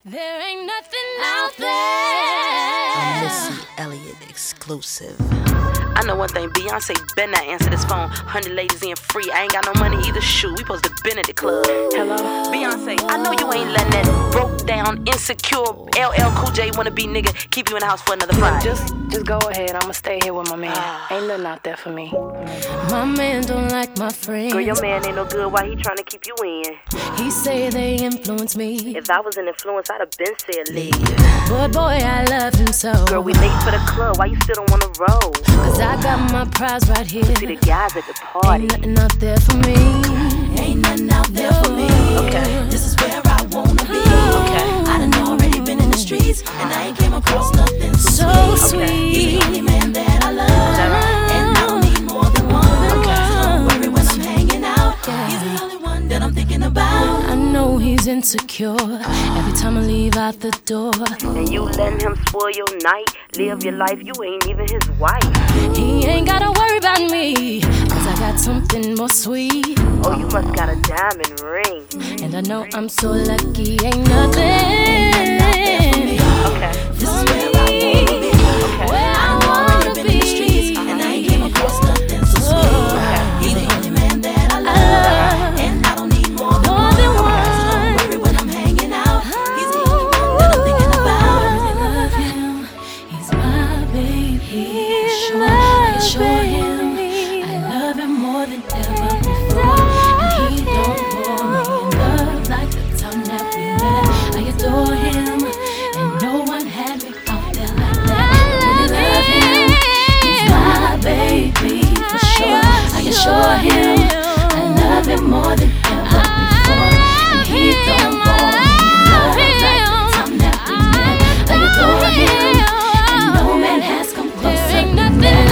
There ain't nothing out there. A Missy Elliott exclusive. I know one thing, Beyonce better not answer this phone. 100 ladies in free, I ain't got no money either. Shoot, we supposed to been at the club. Hello? Beyonce, I know you ain't letting that broke down, insecure, LL Cool J wanna be nigga keep you in the house for another Friday. Just go ahead, I'ma stay here with my man. Ain't nothing out there for me. My man don't like my friends. Girl, your man ain't no good, why he tryna keep you in? He say they influence me. If I was an influence, I'd have been said leave. But boy, I love him so. Girl, we late for the club, why you still don't wanna roll? Cause I got my prize right here. See the guys at the party. Ain't nothing out there for me. Ain't nothing out there for me. Okay. This is where I wanna be. Okay. I done already been in the streets, and I ain't came across nothing So sweet. He's sweet. the only man that I love, and I don't need more than one. So don't worry when I'm hanging out. He's the only one that I'm thinking about. I know he's insecure every time I leave out the door. And you letting him spoil your night, live your life, you ain't even his wife. He ain't gotta worry about me, cause I got something more sweet. Oh, you must got a diamond ring. And I know I'm so lucky, ain't nothing. Okay. This is where I wanna be. Where I I've already wanna been in the streets, be. and I ain't came across nothing so sweet. He's the only man that I love, and I don't need more than More than one. one. So don't worry when I'm hanging out. He's the only one that I'm thinking about. I love him, he's my baby. I assure him I love him more than ever before. And he don't bore me in love like the time that we met. I adore him, and no one had me out there like that. I love him, he's my baby for sure. I assure him I love him more than ever before. And he don't bore me in love like the time that we met. I adore him, and no man has come closer than that.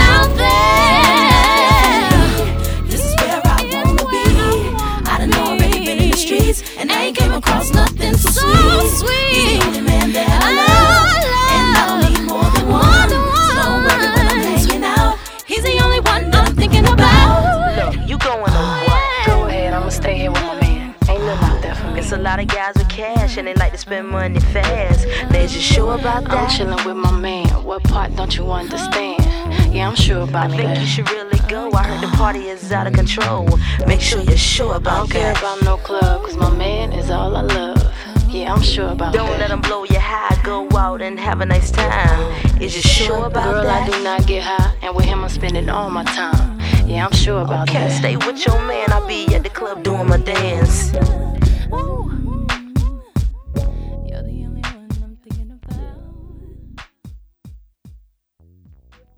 This is where I wanna be. I done already been in the streets, and I ain't came across nothing so sweet. He's the only man that I love, and I don't need more than one. So don't worry when I'm hanging out. He's the only one that I'm thinking about. Look, you going on what? Go ahead, I'ma stay here with my man. Ain't nothing out there for me. It's a lot of guys with cash and they like to spend money fast. They just sure about I'm that? chillin' with my man. What part don't you understand? Yeah, I'm sure about I think that. you should really go. I heard the party is out of control. Make sure you're sure I about don't care that. about no club, cause my man is all I love. Yeah, I'm sure about Don't that. let them blow your high. Go out and have a nice time. Is you sure about Girl, that? I do not get high, and with him I'm spending all my time. Yeah, I'm sure about Okay, that. stay with your man. I'll be at the club doing my dance. Ooh.